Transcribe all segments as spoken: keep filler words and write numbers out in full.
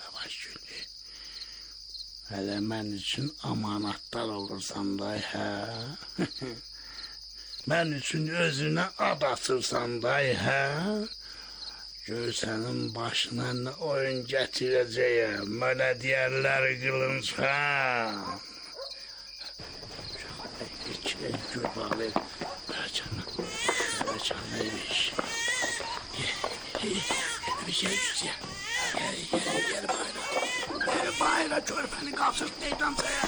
Yavaş gül. Hələ mən üçün amanatlar olursan da, hə? Mən üçün özünə ad açırsan da, hə? Gör sənin başına nə oyun gətirəcəyəm. Mənə deyərlər qılınc, hə? İki gül bağlı. Bərcanım, bərcanıymış. Bir şey güzel. Gel, gel, gel bayra. Gel bayra, körpəni qaçırt meydancaya.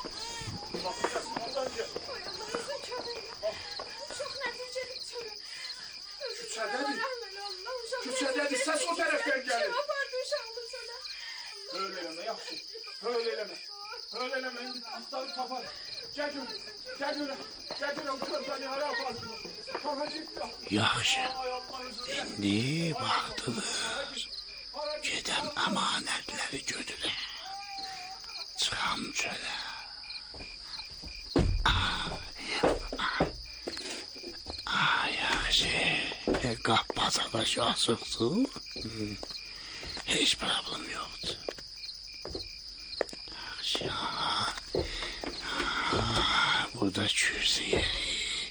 Küçədədir. Küçədədir, səs o tərəfdən gəlir. Öyle eləmə, yaxşı. Öyle eləmə. Öyle eləmə, indi asları tapar. Gəl görüm, gəl görüm. Gəl görüm, körpəni hara aparsın. Yaxşı, indi vaxtıdır. Gedəm əmanətləri götürəm. Çıxam çölə. Yaxşı, qap bazadaşı asıqdır. Heç problem yoxdur. Yaxşı, burada kürsü yeri.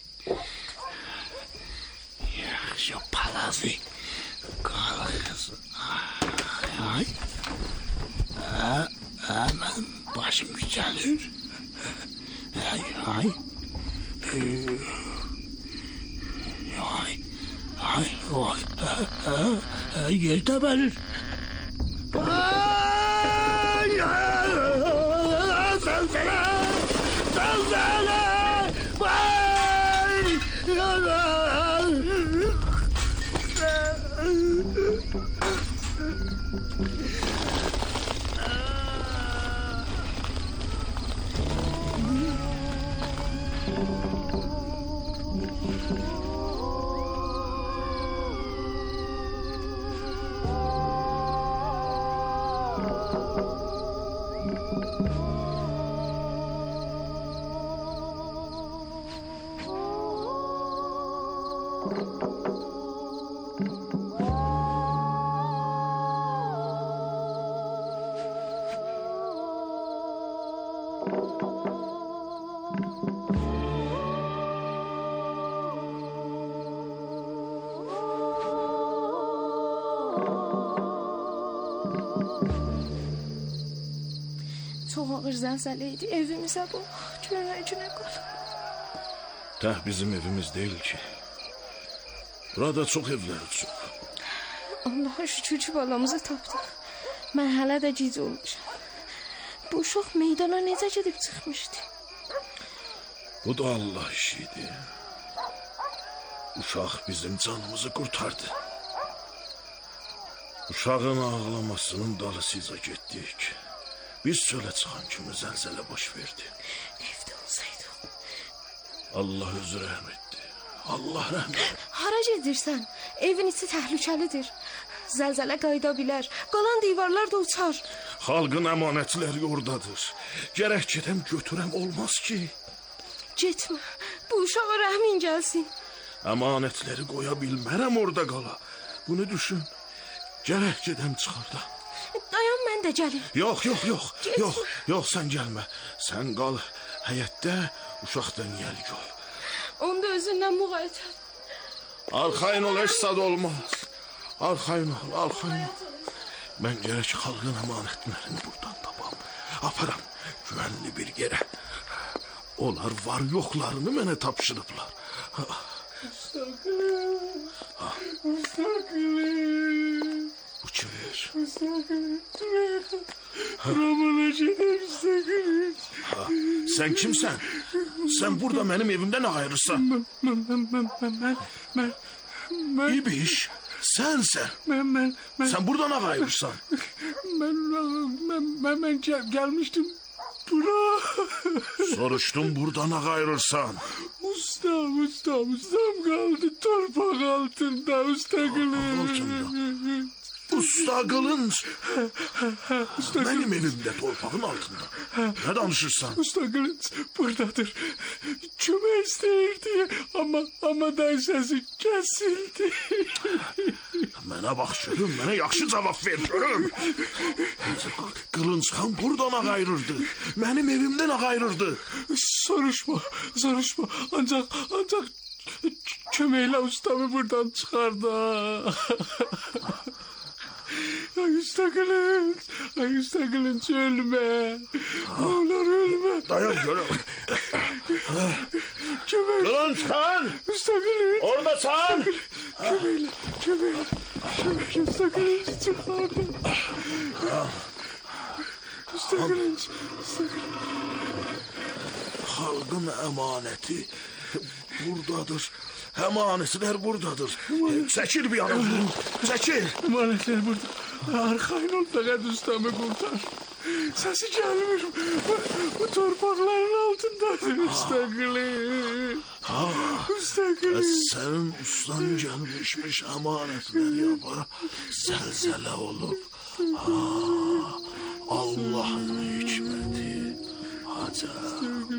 Yaxşı, palazı qalxız. Ay, ay, mənim başım gəlir. Ay, ay, ay, ay, ay, yerdə bəlir. Ay, sənzələ, sənzələ, ay, Çox ağır zəlzələ idi, evimizə bax, görəcünə qal. Təh bizim evimiz deyil ki. Burada çox evlər çox. Allaha şükür ki, balamızı tapdıq. Mən hələ də gic olmuşam. Bu uşaq meydana necə gedib çıxmışdı? Bu da Allah işiydi. Uşaq bizim canımızı qurtardı. Uşağın ağlamasının dalısıyla getdik. Biz çölə çıxan kimi zəlzələ baş verdi. Evdə olsaydı. Allah özü rəhm etdi. Allah rəhm etdi. Hara gedirsən? Evin içi təhlükəlidir. Zəlzələ qayıda bilər. Qalan divarlar da uçar. Xalqın əmanətləri oradadır. Gərək gedəm götürəm, olmaz ki. Getmə. Bu uşağa rəhmin gəlsin. Əmanətləri qoya bilmərəm orada qala. Bunu düşün. Gərək gedəm çıxarda. Dayan, mən də gəlim. Yox, yox, yox. Yox, yox, sən gəlmə. Sən qal həyətdə, uşaqdan yəl gör. Onda özündən muğayət ol. Arxayın ol, heç sad olmaz. Arxayın ol, arxayın ol. Mən gərək xalqın əmanətlərini buradan tapam. Aparam güvənli bir yerə. Onlar var yoxlarını mənə tapşırıblar. Müstəqim, müstəqim. Bu kimdir? Müstəqim, Ramana gedəm, müstəqim. Sən kimsən? Sən burada mənim evimdə nə ayırırsan? Mən, mən, mən, mən, mən, mən, mən. İbiş, sənsən. Mən, mən, mən. Sən burada nə ayırırsan? Mən, mən, mən, mən gəl, gəlmişdim bura. Soruşdum burada nə ayırırsan? Ustam, ustam, ustam qaldı torpaq altında, usta qılır. Altında. Usta Kılınç. Benim evimde torpağın altında. Ne danışırsan? Usta Kılınç buradadır. Kömək istəyirdi ama ama da sesi kesildi. Mənə bax görüm, mənə yaxşı cavab ver görüm. Kılınçxan buradan ağayrırdı. Benim evimden ağayrırdı. Soruşma, soruşma. Ancak ancak köməklə ustamı buradan çıxardı. Ay usta Kılınç, ay usta Kılınç ölme. Oğlar ölme. Dayan görüm. Kömək. Kılınçxan! Usta Kılınç. Oradasan! Köməklə, köməklə. Köməklə usta Kılınç'ı çıxardı. Usta Kılınç, usta Kılınç. Halkın emaneti buradadır. Emanetler buradadır. Çekil bir yana. Çekil. Emanetler burada. Arxayın ol, fəqət ustamı qurtar. Səsi gəlmir. Bu, bu torpaqların altındadır usta Kılınç. Usta Kılınç. Senin ustan gelmişmiş emanetler yapar. Zelzele olup. Ha, Allah'ın hikmeti. Acayip.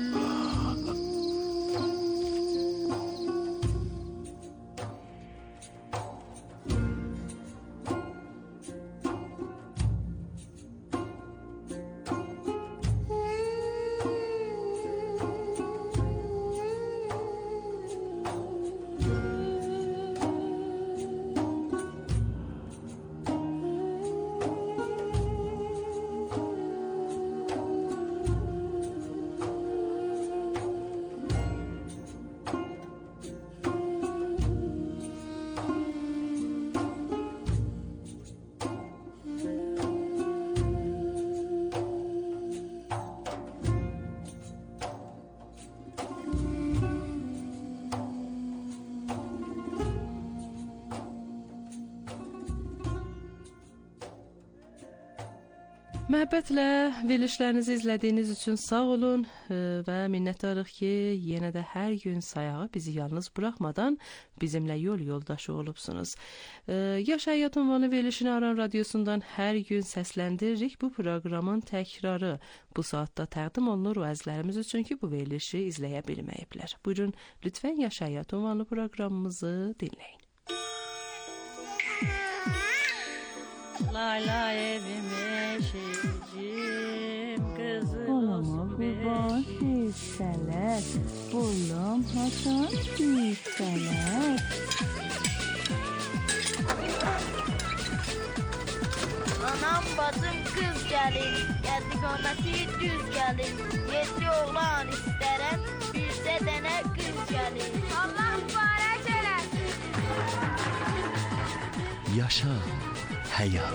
Məhəbbətlə verilişlərinizi izlədiyiniz üçün sağ olun və minnətdarıq ki, yenə də hər gün sayağı bizi yalnız buraxmadan bizimlə yol yoldaşı olubsunuz. Yaş Həyat ünvanı verilişini Aran Radiosundan hər gün səsləndiririk. Bu proqramın təkrarı bu saatda təqdim olunur o əzlərimiz üçün ki, bu verilişi izləyə bilməyiblər. Buyurun, lütfən Yaş Həyat ünvanı proqramımızı dinləyin. Lay lay evime şeycim kızım Olama kurban yükseler, oğlum Hasan yükseler. Anam bacım kız gelin, geldik onası düz gelin. Yedi oğlan isterim, birse dene kız gelin. Allah mübarek eylesin. Yaşa hayat.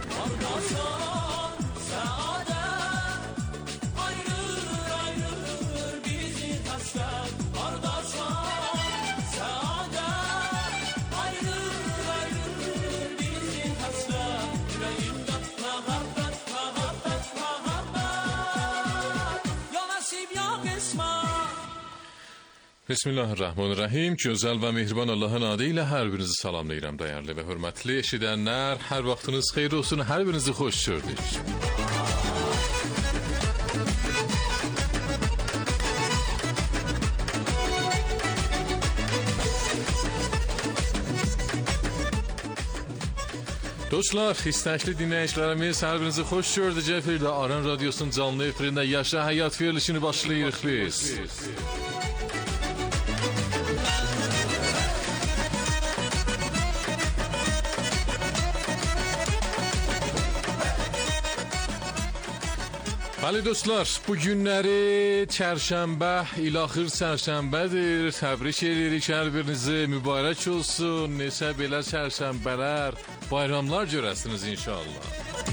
Bismillahirrahmanirrahim. Gözəl və mehriban Allahın adı ilə hər birinizi salamlayıram dəyərli və hörmətli eşidənlər. Hər vaxtınız xeyir olsun, hər birinizi xoş gördük. Dostlar, istəkli dinləyicilərimiz, hər birinizi xoş gördük. Efirdə Aran Radiosunun canlı efirində Yaşa Həyat verilişini başlayırıq biz. Bəli dostlar, bu günləri çərşənbə, ilaxır çərşənbədir. Təbrik edirik hər birinizi, mübarək olsun. Neçə belə çərşənbələr, bayramlar görəsiniz inşallah.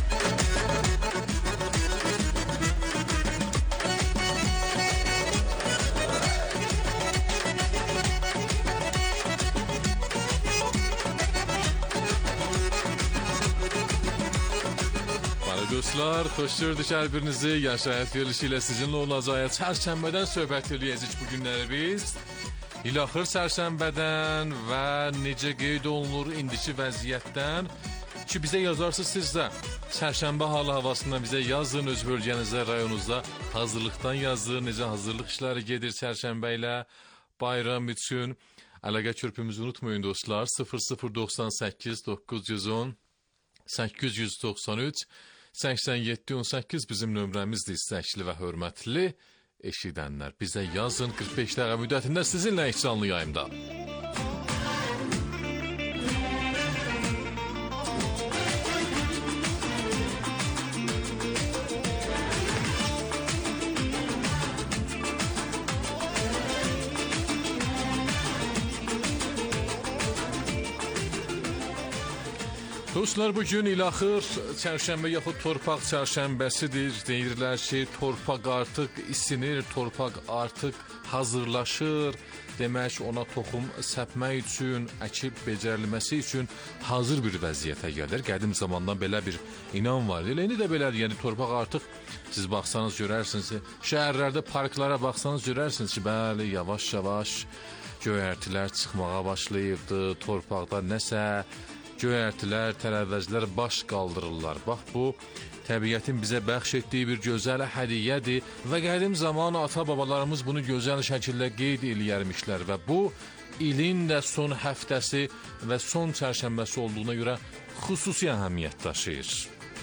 Dostlar, xoş gördük hər birinizi. Yaş Həyat verilişi ilə sizinlə olacağıq. Çərşənbədən söhbət eləyəcək bu günləri biz. İlaxır çərşənbədən və necə qeyd olunur indiki vəziyyətdən. ki bizə yazarsınız siz də. Çərşənbə halı havasından bizə yazın, öz bölgənizdə, rayonunuzda hazırlıqdan yazın. Necə hazırlıq işləri gedir çərşənbə ilə bayram üçün. Əlaqə körpümüzü unutmayın dostlar. sıfır sıfır doxsan səkkiz doqquz yüz on səkkiz yüz doxsan üç səksən yeddi on səkkiz bizim nömrəmizdir, istəkli və hörmətli eşidənlər. Bizə yazın, qırx beş dəqiqə müddətində sizinlə canlı yayımda. Dostlar, bugün ilaxır çərşənbə yaxud torpaq çərşənbəsidir. Deyirlər ki, torpaq artıq isinir, torpaq artıq hazırlaşır. Demək, ona toxum səpmək üçün, əkib becərilməsi üçün hazır bir vəziyyətə gəlir. Qədim zamandan belə bir inan var. Elə indi də belədir, yəni torpaq artıq, siz baxsanız görərsiniz ki, şəhərlərdə parklara baxsanız görərsiniz ki, bəli, yavaş-yavaş göyərtilər çıxmağa başlayıbdı, torpaqda nəsə göyərtilər, tərəvəzlər baş qaldırırlar. Bax, bu təbiətin bizə bəxş etdiyi bir gözəl hədiyyədir və qədim zaman ata-babalarımız bunu gözəl şəkildə qeyd eləyərmişlər və bu ilin də son həftəsi və son çərşənbəsi olduğuna görə xüsusi əhəmiyyət daşıyır.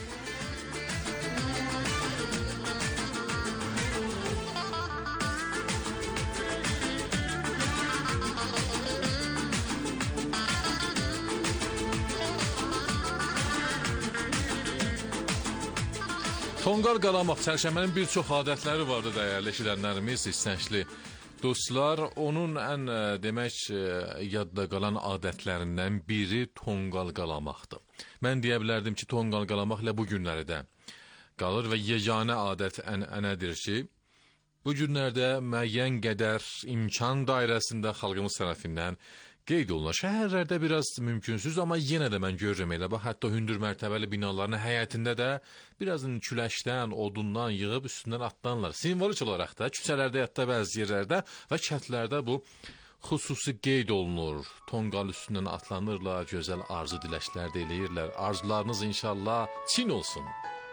Tonqal qalamaq, çərşənbənin bir çox adətləri vardı dəyərli eşidənlərimiz, istəkli dostlar. Onun ən demək yadda qalan adətlərindən biri tonqal qalamaqdır. Mən deyə bilərdim ki, tonqal qalamaq ilə bu günləri də qalır və yeganə adət ənənədir ki, bu günlərdə müəyyən qədər imkan dairəsində xalqımız tərəfindən qeyd olunur. Şəhərlərdə biraz mümkünsüz, amma yenə də mən görürəm elə. Bax, hətta hündür mərtəbəli binaların həyətində də birazın küləşdən, odundan yığıb üstündən atlanırlar. Simvolik olaraq da küçələrdə, hətta bəzi yerlərdə və kəndlərdə bu xüsusi qeyd olunur. Tonqal üstündən atlanırlar, gözəl arzu diləklər də eləyirlər. Arzularınız inşallah çin olsun.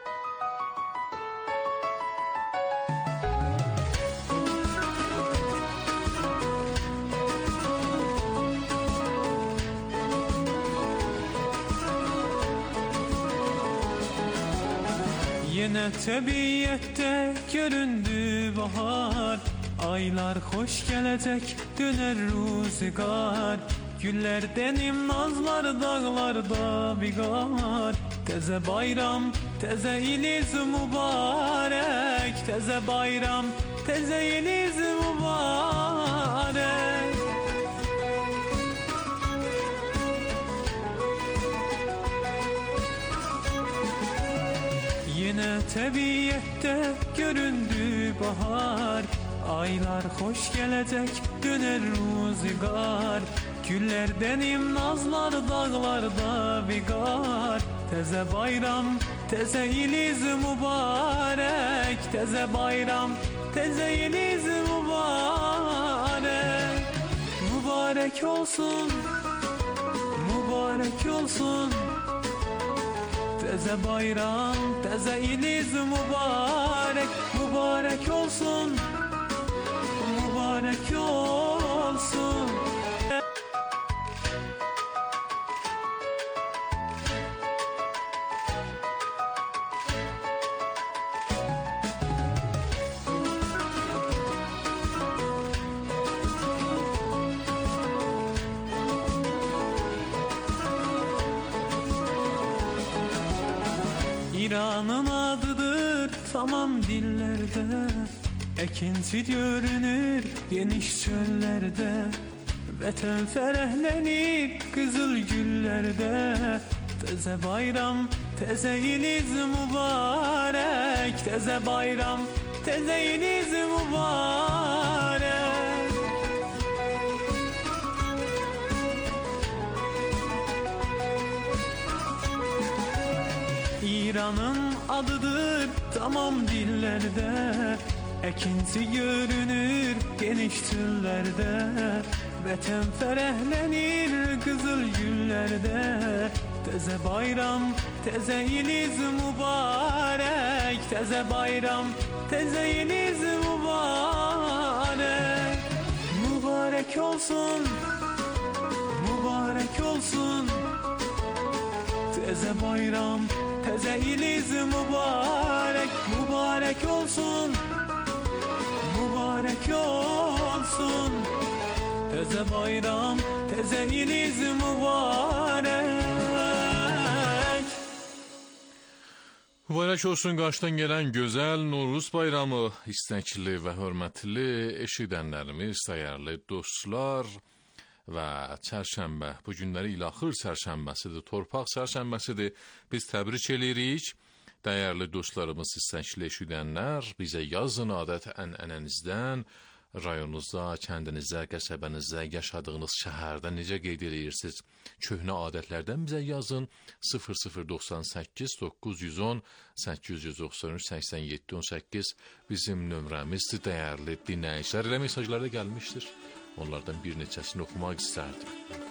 Yine təbiyyətdə göründü bahar, aylar xoş gələcək, dönər ruzigar. Güllərdən nazlar dağlarda bigar, təzə bayram, təzə iliz mübarək, təzə bayram, təzə iliz mübarək. Yine təbiyyətdə göründü bahar, aylar xoş gələcək, dönər ruzigar. Güllərdən nazlar dağlarda bigar, təzə bayram, təzə iliz mübarək, təzə bayram, təzə iliz mübarək. Mübarək olsun, mübarək olsun, təzə bayram, təzə iliz mübarək, mübarək olsun, mübarək olsun. İran'ın adıdır tamam dillerde, ekinti görünür geniş çöllerde. Vətən fərəhlənir qızıl güllerde, təzə bayram, təzə iliz mübarək, təzə bayram, təzə iliz mübarək. İran'ın adıdır tamam dillerde, ekinti görünür geniş çöllerde. Vətən fərəhlənir qızıl güllerde, Teze bayram, teze yeniz mübarek. Teze bayram, teze yeniz mübarek. Mübarek olsun, mübarek olsun. Teze bayram, teze yeniz mübarek. Mübarek olsun, mübarek olsun. Teze bayram, teze yeniz mübarek. Mübarək olsun qarşıdan gələn gözəl Novruz bayramı istəkli və hörmətli eşidənlərimiz, dəyərli dostlar və çərşənbə, bu günləri ilaxır çərşənbəsidir, torpaq çərşənbəsidir. Biz təbrik edirik. Dəyərli dostlarımız, istəkli eşidənlər, bizə yazın adət ənənənizdən, rayonunuzda, kəndinizdə, qəsəbənizdə, yaşadığınız şəhərdə necə qeyd edirsiniz? Köhnə adətlərdən bizə yazın. sıfır sıfır doxsan səkkiz doqquz yüz on səkkiz yüz doxsan üç səksən yeddi on səkkiz bizim nömrəmizdir, dəyərli dinləyicilər. Elə mesajlar da gəlmişdir. Onlardan bir neçəsini oxumaq istərdim.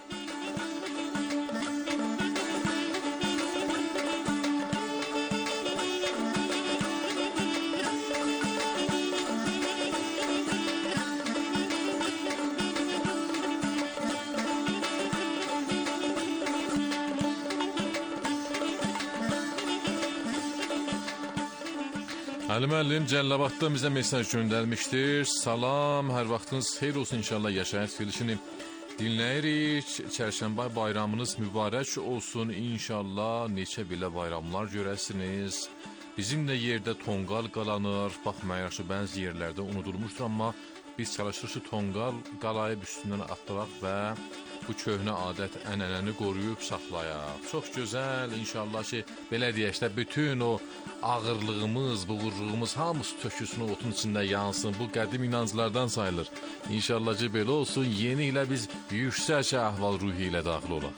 Ali müəllim Cəllabaddan bizə mesaj göndərmişdir. Salam, hər vaxtınız xeyir olsun inşallah, yaşayət filişini dinləyirik. Çərşənbə bayramınız mübarək olsun inşallah, neçə belə bayramlar görəsiniz. Bizim də yerdə tonqal qalanır, baxmayaraq ki, bəzi yerlərdə unudulmuşdur, amma biz çalışırıq tonqal qalayıb üstündən atdıraq və bu köhnə adət ənənəni qoruyub saxlayaq. Çox gözəl, inşallah ki, belə deyək də, bütün o ağırlığımız, buğurluğumuz hamısı tökülsün, otun içində yansın. Bu qədim inanclardan sayılır. İnşallah ki, belə olsun, yeni ilə biz yüksək əhval ruhi ilə daxil olaq.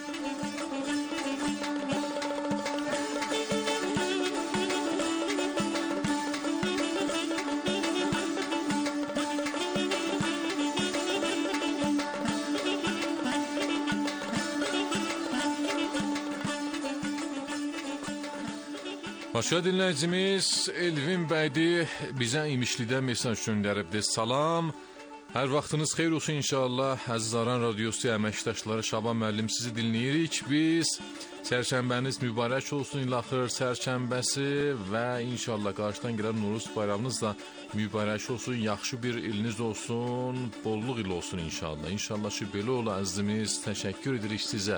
Başqa dinləyicimiz Elvin bəydi bizə İmişlidə mesaj göndəribdir. Salam, hər vaxtınız xeyir olsun inşallah. Əziz Aran Radiosu əməkdaşları, Şaban müəllim sizi dinləyirik biz. Çərşənbəniz mübarək olsun, ilaxır çərşənbəsi və inşallah qarşıdan gələn Novruz bayramınız da mübarək olsun, yaxşı bir iliniz olsun, bolluq il olsun inşallah. İnşallah ki, belə ola əzizimiz, təşəkkür edirik sizə.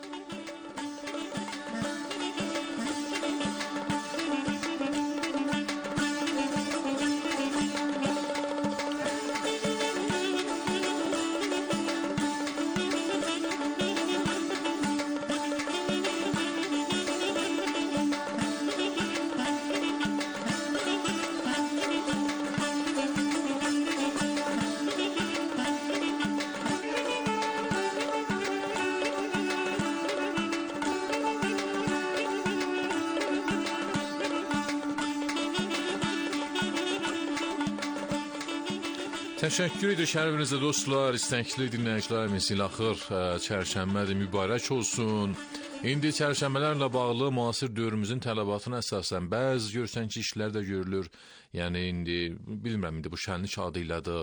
Təşəkkür edir şərvinizə dostlar, istəkli dinləyicilərimiz, ilaxır çərşənbədir, mübarək olsun. İndi çərşənbələrlə bağlı müasir dövrümüzün tələbatına əsasən bəzi görsən ki, işlər də görülür. Yəni indi, bilmirəm, indi bu şənlik adı ilədir.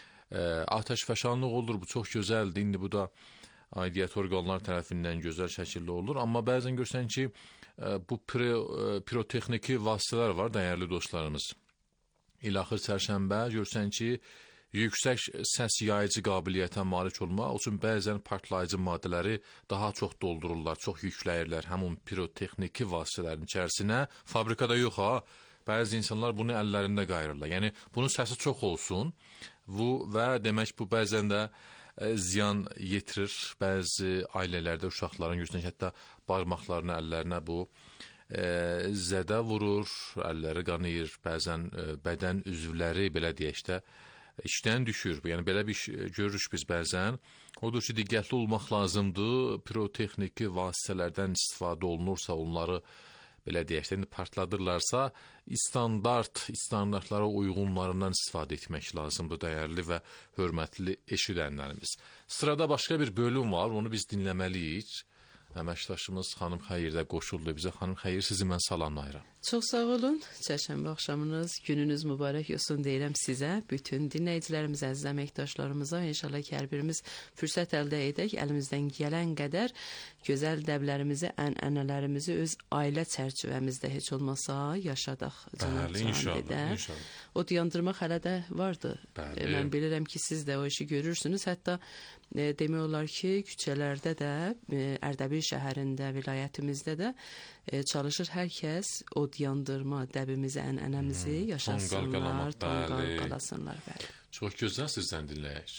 Atəşfəşanlıq olur, bu çox gözəldir. İndi bu da aidiyyət orqanlar tərəfindən gözəl şəkildə olur. Amma bəzən görsən ki, bu pirotexniki vasitələr var, dəyərli dostlarımız. İlaxır çərşənbə görsən ki, yüksək səs yayıcı qabiliyyətə malik olmaq üçün bəzən partlayıcı maddələri daha çox doldururlar, çox yükləyirlər həmin pirotexniki vasitələrin içərisinə. Fabrikada yox ha, bəzi insanlar bunu əllərində qayırırlar. Yəni bunun səsi çox olsun bu, və demək bu bəzən də e, ziyan yetirir. Bəzi ailələrdə uşaqların görürsən ki, hətta barmaqlarına, əllərinə bu e, zədə vurur, əlləri qanayır, bəzən e, bədən üzvləri belə deyək də işdən düşür. Yəni belə bir görürük biz bəzən. Odur ki, diqqətli olmaq lazımdır. Pirotexniki vasitələrdən istifadə olunursa, onları belə deyək də partladırlarsa, standart, standartlara uyğunlarından istifadə etmək lazımdır, dəyərli və hörmətli eşidənlərimiz. Sırada başqa bir bölüm var, onu biz dinləməliyik. əməkdaşımız xanım Xeyir də qoşuldu bizə. Xanım Xeyir, sizi mən salamlayıram. Çox sağ olun. Çərşənbə axşamınız, gününüz mübarək olsun deyirəm sizə, bütün dinləyicilərimizə, əziz əməkdaşlarımıza. İnşallah ki, hər birimiz fürsət əldə edək, əlimizdən gələn qədər gözəl dəblərimizi, ənənələrimizi öz ailə çərçivəmizdə heç olmasa yaşadaq. Bəli, inşallah, inşallah. O yandırmaq hələ də vardı. Bəli. Mən bilirəm ki, siz də o işi görürsünüz. Hətta e, demək olar ki, küçələrdə də, e, Ərdəbil şəhərində, vilayətimizdə də e, çalışır hər kəs o yandırma dəbimizi, ənənəmizi hmm, yaşasınlar, tonqal qalasınlar. Bəli. Çox gözəl, sizdən dinləyək.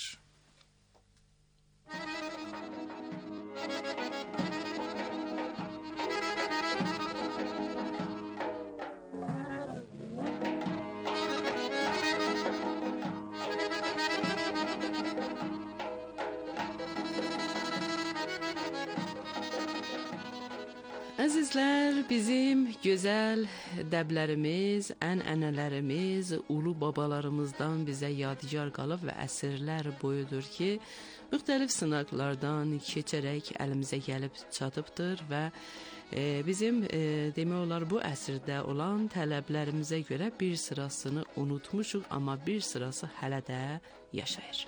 Əzizlər, bizim gözəl dəblərimiz, ənənələrimiz ulu babalarımızdan bizə yadigar qalıb və əsrlər boyudur ki, müxtəlif sınaqlardan keçərək əlimizə gəlib çatıbdır və e, bizim e, demək olar bu əsrdə olan tələblərimizə görə bir sırasını unutmuşuq, amma bir sırası hələ də yaşayır.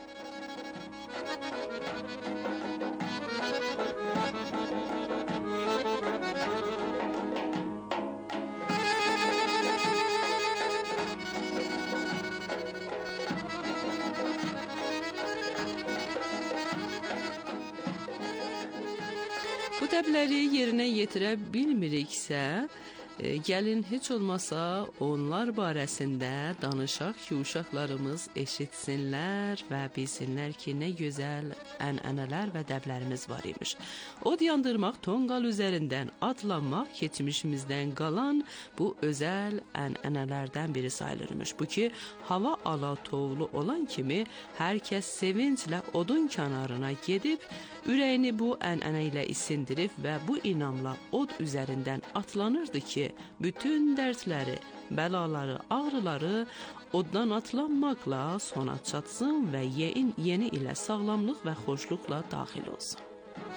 Bu dəbləri yerinə yetirə bilmiriksə, e, gəlin heç olmasa onlar barəsində danışaq ki, uşaqlarımız eşitsinlər və bilsinlər ki, nə gözəl ənənələr və dəblərimiz var imiş. Od yandırmaq, tonqal üzərindən atlanmaq keçmişimizdən qalan bu özəl ənənələrdən biri sayılırmış. Bu ki, hava ala tovlu olan kimi hər kəs sevinclə odun kənarına gedib, ürəyini bu ənənə ilə isindirib və bu inamla od üzərindən atlanırdı ki, bütün dərdləri, bəlaları, ağrıları oddan atlanmaqla sona çatsın və yeni, yeni ilə sağlamlıq və xoşluqla daxil olsun.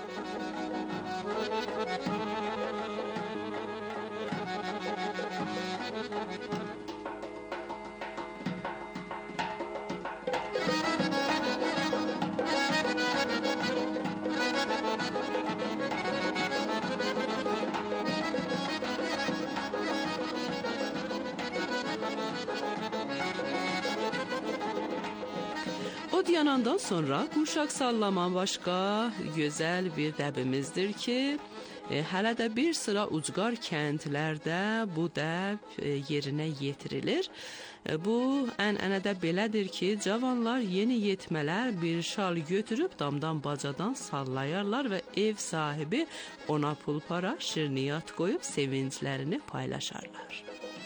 Od yanandan sonra qurşaq sallama başqa gözəl bir dəbimizdir ki, e, hələ də bir sıra ucqar kəndlərdə bu dəb e, yerinə yetirilir. E, bu ənənədə belədir ki, cavanlar yeni yetmələr bir şal götürüb damdan bacadan sallayarlar və ev sahibi ona pul para, şirniyyat qoyub sevinclərini paylaşarlar.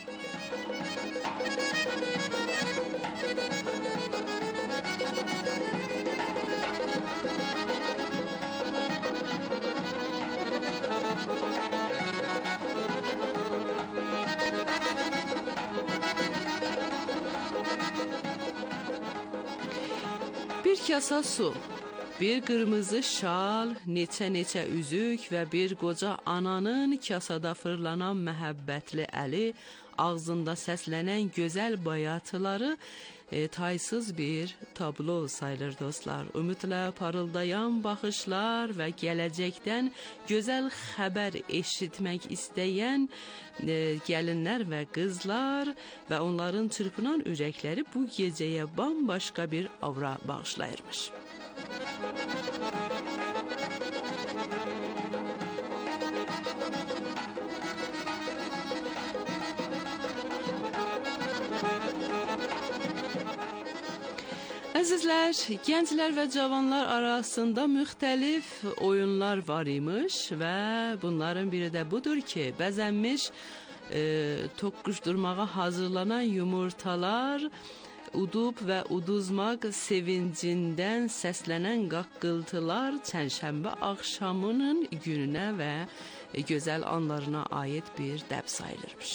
Bir kasa su, bir qırmızı şal, neçə-neçə üzük və bir qoca ananın kasada fırlanan məhəbbətli əli, ağzında səslənən gözəl bayatıları e, taysız bir tablo sayılır dostlar. Ümidlə parıldayan baxışlar və gələcəkdən gözəl xəbər eşitmək istəyən e, gəlinlər və qızlar və onların çırpınan ürəkləri bu gecəyə bambaşqa bir aura bağışlayırmış. Əzizlər, gənclər və cavanlar arasında müxtəlif oyunlar var imiş və bunların biri də budur ki, bəzənmiş e, toqquşdurmağa hazırlanan yumurtalar udub və uduzmaq sevincindən səslənən qaqqıltılar çərşənbə axşamının gününə və gözəl anlarına aid bir dəb sayılırmış.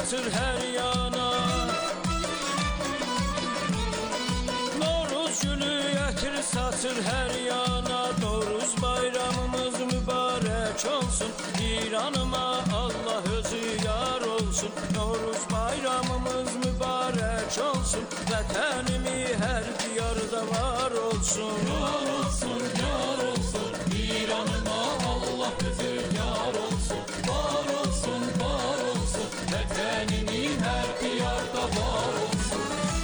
saçır hər yana. Noruz gülü ətir saçır hər yana. Noruz bayramımız mübarək olsun. İranıma Allah özü yar olsun. Noruz bayramımız mübarək olsun. Vətənimi hər diyarda var olsun. Yar olsun, yar olsun. İranıma Allah özü yar olsun. Var olsun, var olsun. Vətənimi hər diyarda var olsun.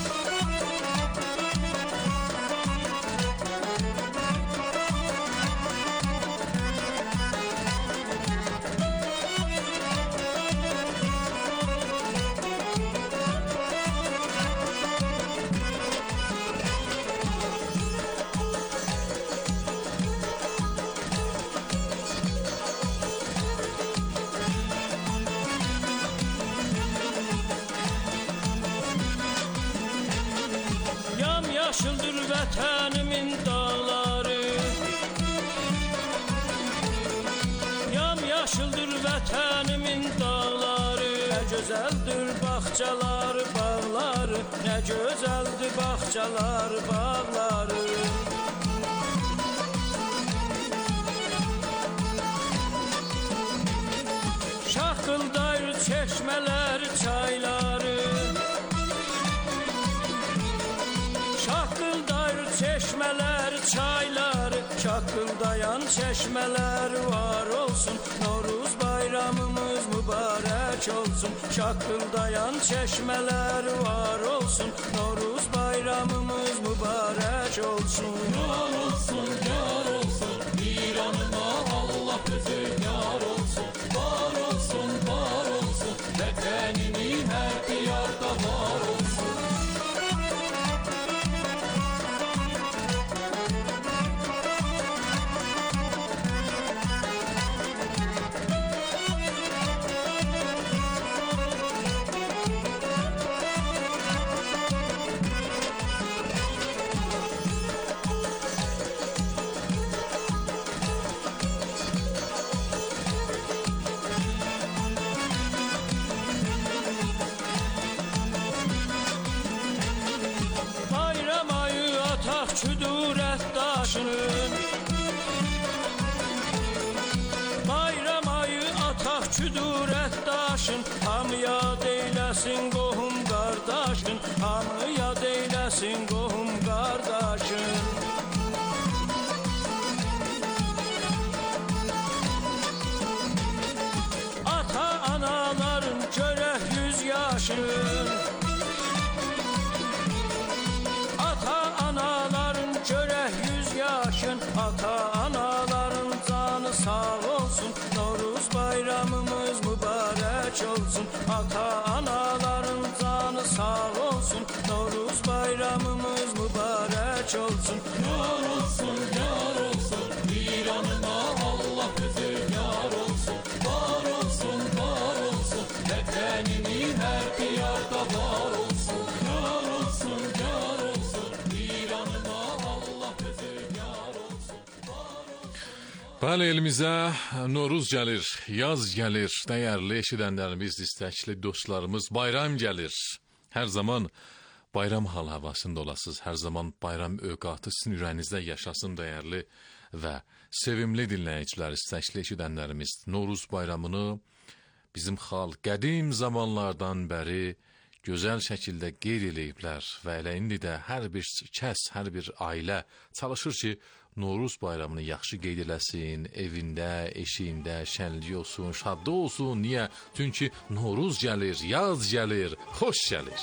Yaşıldır vətənimin dağları. Yam yaşıldır vətənimin dağları. Nə gözəldir bağçalar, bağları. Nə gözəldir bağçalar, bağları. Şaqqıldayır çeşmələr, çayları. Şaqqıldayır çeşmələr, çayları. Şaqqıldayan çeşmələr var olsun. Noruz bayramımız mübarək olsun. Şaqqıldayan çeşmələr var olsun. Noruz bayramımız mübarək olsun. Yar olsun, yar olsun. İranıma Allah özü yar olsun. Var olsun, var olsun. Vətənimi hər diyarda var olsun. Çüdürət daşının bayram ayı ataq çüdürət daşın. Hamıya deyləsin qohum qardaşın. Hamıya deyləsin qohum qardaşın. Ata anaların görək yüz yaşın. Ata anaların canı sağ olsun. Noruz bayramımız mübarək olsun. Ata anaların canı sağ olsun. Noruz bayramımız mübarək olsun. Yar olsun, yar olsun. İranıma Allah özü yar olsun. Var olsun, var olsun. Vətənimi hər diyarda var olsun. Yar olsun, yar olsun. İranıma Allah özü yar olsun. Bəli, elimizə Noruz gəlir, yaz gəlir, dəyərli eşidənlərimiz, istəkli dostlarımız, bayram gəlir. Hər zaman bayram hal havasında olasınız, hər zaman bayram övqatı sizin ürəyinizdə yaşasın dəyərli və sevimli dinləyicilər, istəkli eşidənlərimiz. Noruz bayramını bizim xalq qədim zamanlardan bəri gözəl şəkildə qeyd eləyiblər və elə indi də hər bir kəs, hər bir ailə çalışır ki, Noruz bayramını yaxşı qeyd eləsin, evində, eşiyində şənlik olsun, şadlı olsun. Niyə? Çünki Noruz gəlir, yaz gəlir, xoş gəlir.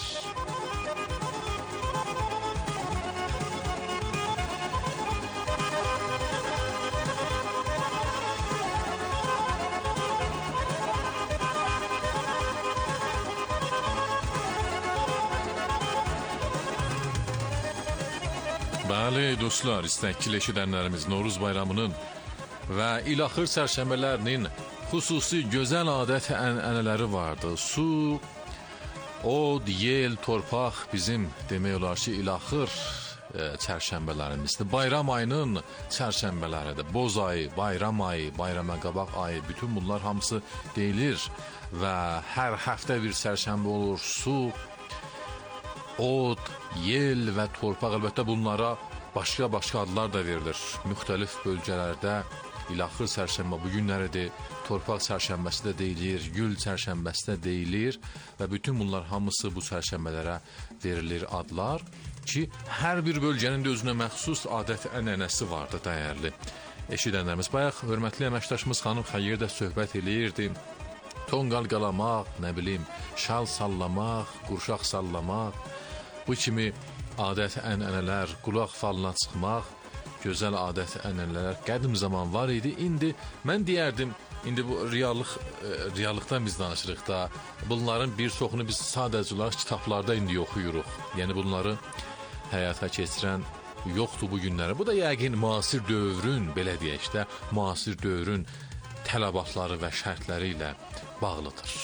Bəli, dostlar, istəkli eşidənlərimiz Noruz bayramının və ilaxır sərşənbələrinin xüsusi gözəl adət ənənələri vardı. Su, od, yel, torpaq bizim demək olar ki, ilaxır çərşənbələrimizdir. Bayram ayının çərşənbələridir. Boz ayı, bayram ayı, bayrama qabaq ayı, bütün bunlar hamısı deyilir və hər həftə bir çərşənbə olur. Su, od, yel və torpaq, əlbəttə bunlara başqa-başqa adlar da verilir. Müxtəlif bölgələrdə ilaxır çərşənbə bu günləridir. Torpaq çərşənbəsi də deyilir, gül çərşənbəsi də deyilir və bütün bunlar hamısı bu çərşənbələrə verilir adlar ki, hər bir bölgənin də özünə məxsus adət-ənənəsi vardı, dəyərli eşidənlərimiz. Bayaq hörmətli əməkdaşımız xanım Xəyir də söhbət eləyirdi. Tonqal qalamaq, nə bilim, şal sallamaq, qurşaq sallamaq, bu kimi adət-ənənələr, qulaq falına çıxmaq, gözəl adət-ənənələr qədim zaman var idi. İndi mən deyərdim, indi bu reallıq, reallıqdan biz danışırıq da, bunların bir çoxunu biz sadəcə olaraq kitablarda indi oxuyuruq. Yəni bunları həyata keçirən yoxdur bu günləri. Bu da yəqin müasir dövrün, belə deyək də, müasir dövrün tələbatları və şərtləri ilə bağlıdır.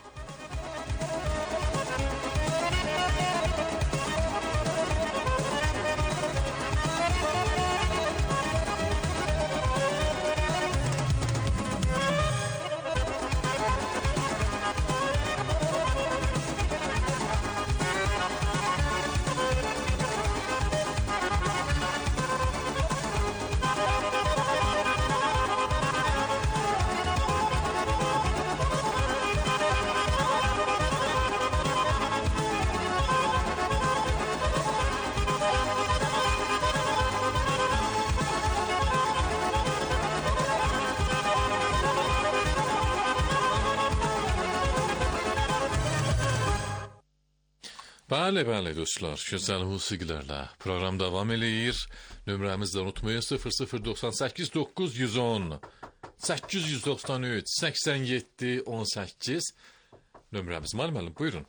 Bəli, bəli dostlar, gözəl musiqilərlə proqram davam eləyir. Nömrəmizi də unutmayın, sıfır sıfır doxsan səkkiz doqquz yüz on səkkiz yüz doxsan üç səksən yeddi on səkkiz nömrəmiz. Məlim müəllim, buyurun.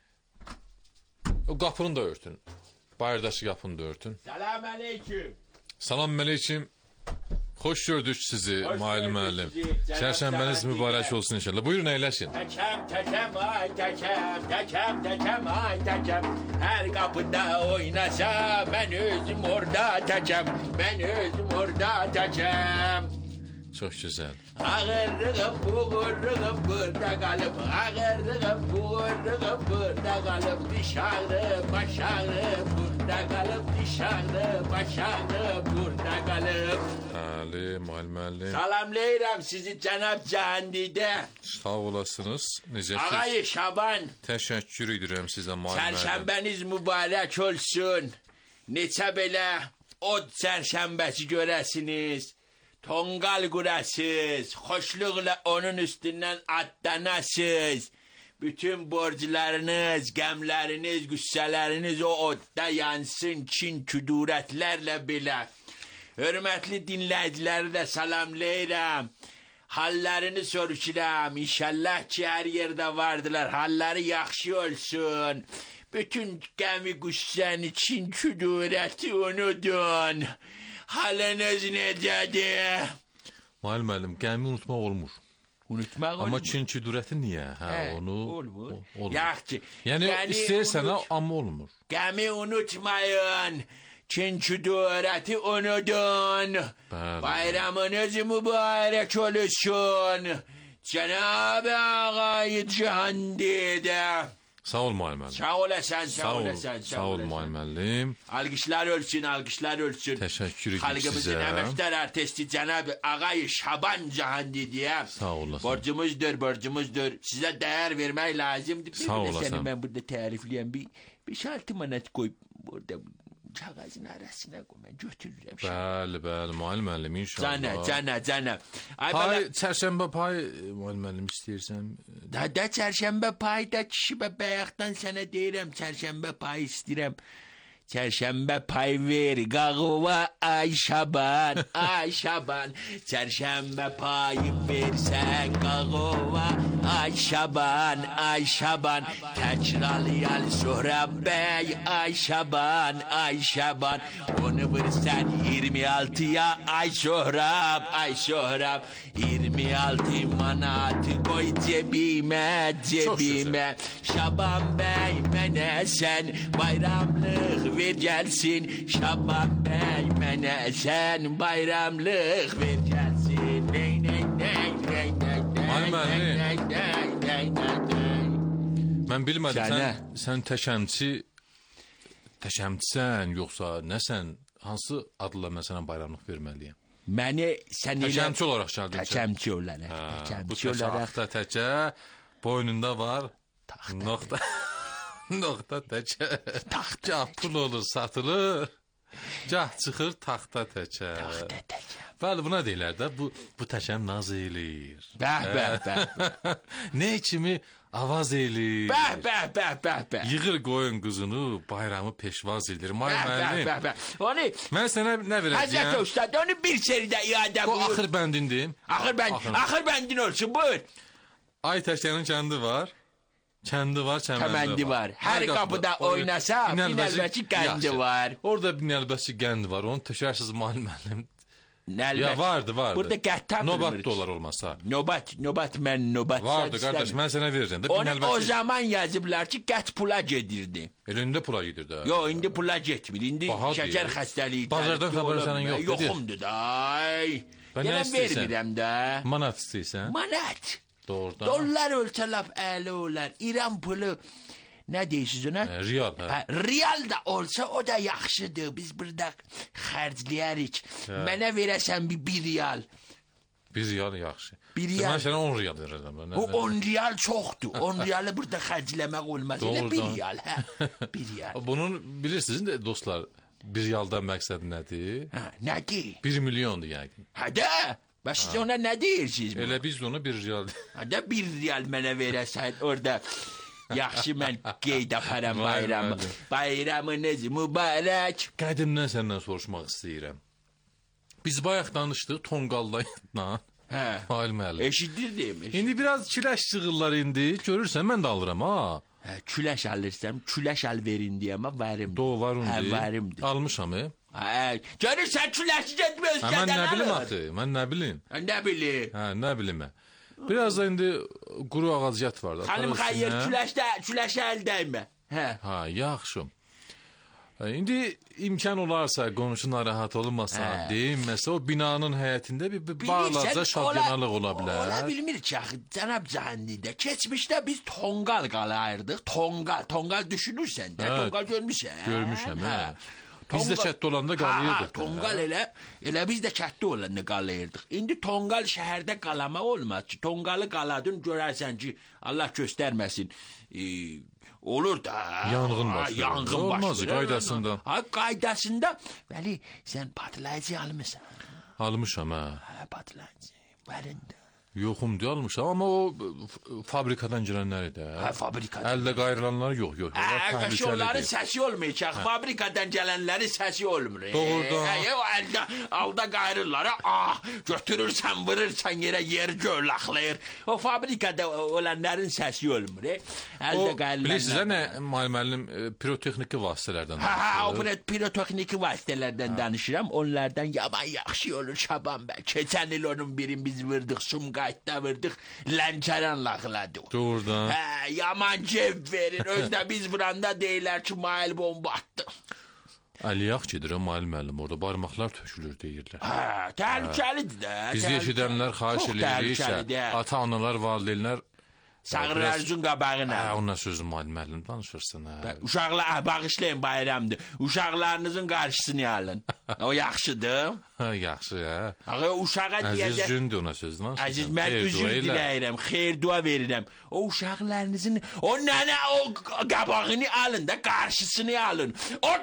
O qapını da örtün. Bayırdakı qapını da örtün. Salam aleyküm. Salam aleyküm. Xoş gördük sizi, Mail müəllim. Çərşənbəniz mübarək olsun inşallah. Buyurun, əyləşin. Təkəm, təkəm, ay təkəm, təkəm, təkəm, ay təkəm. Hər qapıda oynasa, mən özüm orada təkəm, mən özüm orada təkəm. Çox gözəl. Ağırlığım, buğurluğum burada qalıb, ağırlığım, buğurluğum burada qalıb, diş ağrı, baş ağrı burada qalıb, diş ağrı, baş ağrı burada qalıb. Bəli, Mail müəllim. Salamlayıram sizi cənab Cahandidə. Sağ olasınız. Necəsiz? Ağay Şaban. Təşəkkür edirəm sizə, Mail müəllim. Çərşənbəniz mübarək olsun. Neçə belə od çərşənbəsi görəsiniz. Tonqal qurasız, xoşluqla onun üstündən atlanasız. Bütün borclarınız, qəmləriniz, qüssələriniz o odda yansın, kin, küdurətlərlə belə. Hörmətli dinləyiciləri də salamlayıram. Hallarını soruşuram. İnşallah ki, hər yerdə vardılar. Halları yaxşı olsun. Bütün qəmi, qüssəni, kin, küdurəti unudun. Halınız necədir? Mail müəllim, qəmi unutmaq olmur. Unutmaq olmur. Amma çünki dürəti niyə? Hə, Hə, onu olmur. o- olmur. Yaxşı. Yəni Qəmi istəyirsən unut- amma olmur. Qəmi unutmayın. Çünki dürəti unudun. Bəli. Bayramınız mübarək olsun. Cənab-ı Ağay Cahandidə. Sağ ol Mail müəllim. Sağ olasın, sağ Sağ ol, olasın. sağ ol Mail müəllim. Alqışlar ölsün, alqışlar ölsün. Təşəkkür edirəm Xalqımızın sizə. əməkdar artisti Cənab-ı Ağay Şaban Cahandidiyə. Sağ olasın. Borcumuzdur, borcumuzdur. Sizə dəyər vermək lazımdır. Sağ olasın. Səni mən burada tərifləyəm. Bir beş altı manat qoy burada kağızın arasına qoy. Mən götürürəm. Bəli, bəli, Mail müəllim inşallah. Cana, cana, cana. Ay Pay, bana, çərşənbə pay, Mail müəllim istəyirsən. da da çərşənbə payda kişi və bayaqdan sənə deyirəm, çərşənbə pay istəyirəm. Çərşənbə pay ver, qağıva ay Şaban, ay Şaban. Çərşənbə payı versən, qağıva Ay Şaban, ay Şaban, tekrarlayan Sohrab Bey. Ay Şaban, ay Şaban, onu vursan yirmi altıya. Ay Sohrab, ay Sohrab, yirmi altı manatı koy cebime, cebime. Şaban Bey, mene sen bayramlık ver gelsin. Şaban Bey, mene sen bayramlık ver gelsin. Ney ney ney ney ney. Mən bilmədim, Sənə. sən, sən təşəmçi, təşəmçisən, yoxsa nəsən, hansı adla mən sənə bayramlıq verməliyəm? Məni sən elə... Təşəmçi olaraq gəldin. Təşəmçi olaraq. Hə, bu Təşəmçi olaraq. təşəmçi təkə, boynunda var, nokta, nokta təkə, gah pul olur, satılır, gah çıxır taxta təkə. Taxta təkə. Bəli, buna deyilər də, bu, bu təşəm naz eylir. Bəh, bəh, bəh. Ne kimi avaz eylir. Bəh, bəh, bəh, bəh, bəh. Yığır qoyun qızını, bayramı peşvaz edir. May Bəh, bəh, müəllim, bəh, bəh. Onu, mən sənə nə Həzrət verəcəyəm? Ustad, onu bir seridə iade Bu buyur. axır bəndindir. Axır bənd, Axır. axır bəndin olsun, buyur. Ay Təşkənin kəndi var. Kəndi var, çəməndi Kəməndi var. Hər qapıda oynasa, binəlbəçi qəndi var. Orada binəlbəçi qəndi var. Onu təşərsiz müəllim. Nəlbət. Ya vardı, vardı. Burada qəttan Nobat bilmirik. da olar olmasa. Nobat, nobat, mən nobat. Vardı qardaş, mən sənə verəcəm də Onu o binəlbəçi. zaman yazıblar ki, qət pula gedirdi. Elində pula gedirdi. Yo, indi pula getmir. İndi Bahadır. şəkər xəstəliyi. Bazardan xəbər sənin yoxdur, deyil. Yoxumdur da. Ay. Ben ne Yenə istəyirsən? vermirəm də. Manat istəyirsən? Manat. Doğrudan. Dollar ölçəlab əli olar. İran pulu. Nə deyirsiniz ona? E, Riyal, hə. Ha, Riyal da olsa o da yaxşıdır. Biz burada xərcləyərik. Hə. Mənə verəsən bir, bir riyal. Bir riyal yaxşı. Bir riyal. Mən sənə on riyal verəcəm. O on riyal çoxdur. on riyalı burada xərcləmək olmaz. Elə bir Doğrudan. riyal, hə. Bir riyal. Bunun bilirsiniz də dostlar, bir riyaldan məqsəd nədir? Hə, nədir? Bir milyondur yəqin. Hə də. Bəs siz ona nə deyirsiniz? Elə biz də ona bir riyal. Hə də bir riyal mənə verəsən orada. Yaxşı mən qeyd aparam Vay, bayramı. vay. Bayramınız mübarək. Qədimdən səndən soruşmaq istəyirəm. Biz bayaq danışdıq Tonqallayla. Hə. Hail müəllim. Eşidir demiş. İndi biraz kiləş çığırlar indi. Görürsən mən də alıram ha. Hə, küləş alırsam, küləş al verin deyə amma varım. Do var Hə, undi. varımdır. Almışam. He? Hə, görürsən küləşi getmə Hə, mən özgədən nə bilim alır. axı? Mən nə bilim? Hə, nə bilim. Hə, nə bilim mən. Biraz da indi quru ağaciyat var da. Xanım Aparırsın, xeyir, hə? küləşdə, küləşə əl dəymə. Hə. Ha, yaxşı. Ha, İndi imkan olarsa, qonşu narahat olmasa, Hə. deyinməsə, o binanın həyətində bir, bir balaca şadyanalıq ola bilər. Ola bilmir ki, axı, cənab Cəhannidə. Keçmişdə biz tonqal qalayırdıq. Tonqal, tonqal düşünürsən də, Hə, tonqal görmüşsən. Görmüşəm, hə. Biz də Tonqal- çətdə olanda Ha, qalayırdıq. ha, tonqal elə, elə biz də çətdə olanda qalayırdıq. İndi tonqal şəhərdə qalamaq olmaz ki. Tonqalı qaladın, görərsən ki, Allah göstərməsin, e, olur da. Yanğın Ha, baş verir. Yanğın Olmaz, baş verir. qaydasında. Ha, qaydasında. Bəli, sən patlayıcı almısan. Almışam, hə. Ha, patlayıcı. Varında. Yoxum deyə almışam, amma o f- fabrikadan gələnləri də. Ha, fabrikadan. Əldə qayrılanlar yox, yox. Onlar Hə, onların təhlükəlidir. səsi olmayacaq. Fabrikadan gələnləri səsi olmur. Doğrudan. Hə, o əldə, alda qayrırları, ah, götürürsən, vurursan yerə, yer gölaqlayır. O fabrikada olanların səsi olmur. E? O, Əldə qayrılanlar. bilirsiniz, nə müəllim e, pirotexniki vasitələrdən Ha, ha, o danışır. piro- pirotexniki vasitələrdən danışıram. Onlardan yaman yaxşı olur Şaban bəy. Keçən il onun birini biz vurdıq, Sumqayıtda vurdıq, Lənkəran laxıladıq. Doğrudan. Hə, yaman cev verir. Özdə biz vuranda deyirlər ki, mail bomba attı. Əliyaq gedir, müəllim müəllim orada barmaqlar tökülür deyirlər. Hə, təhlükəlidir də. Bizi təhlükəli. eşidənlər xahiş Çox ediriksə, təhlükəlidir. ata-analar, valideynlər Sağırarzun qabağına. Hə, onunla sözü müəllim müəllim danışırsan, hə. Uşaqlar, hə, bağışlayın bayramdır. Uşaqlarınızın qarşısını alın. O yaxşıdır. Hə, yaxşı, hə. Ağa uşağa Əziz deyəcək. gündür ona söz danışırsan. Əziz, mən Xeyr, üzr dua elə. diləyirəm, xeyr dua verirəm. O uşaqlarınızın, o nənə, o qabağını alın da, qarşısını alın. O,